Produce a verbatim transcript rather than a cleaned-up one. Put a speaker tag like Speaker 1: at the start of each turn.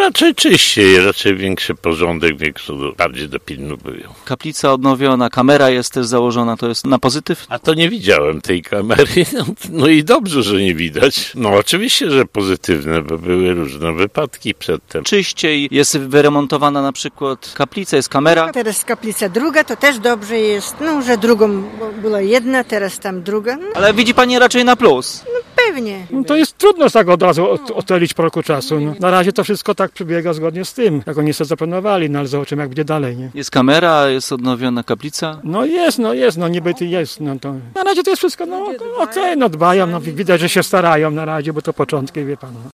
Speaker 1: raczej czyściej, raczej większy porządek, większy, bardziej dopilnowują.
Speaker 2: Kaplica odnowiona, kamera jest też założona, to jest na pozytyw?
Speaker 1: A to nie widziałem tej kamery, no i dobrze, że nie widać. No oczywiście, że pozytywne, bo były różne wypadki przedtem.
Speaker 2: Czyściej, jest wyremontowana na przykład kaplica, jest kamera.
Speaker 3: Teraz kaplica druga, to też dobrze jest, no, że drugą była jedna, teraz tam druga. No,
Speaker 2: Ale widzi pani raczej na plus.
Speaker 3: pewnie.
Speaker 4: No to jest trudno tak od razu ocenić po roku czasu. No. Na razie to wszystko tak przebiega zgodnie z tym, jak oni sobie zaplanowali, no ale zobaczymy, jak będzie dalej, nie?
Speaker 2: Jest kamera, jest odnowiona kaplica.
Speaker 4: No jest, no jest, no niby ty jest, no to... Na razie to jest wszystko, no okej, okay, no dbają, no widać, że się starają na razie, bo to początki, wie pan. No.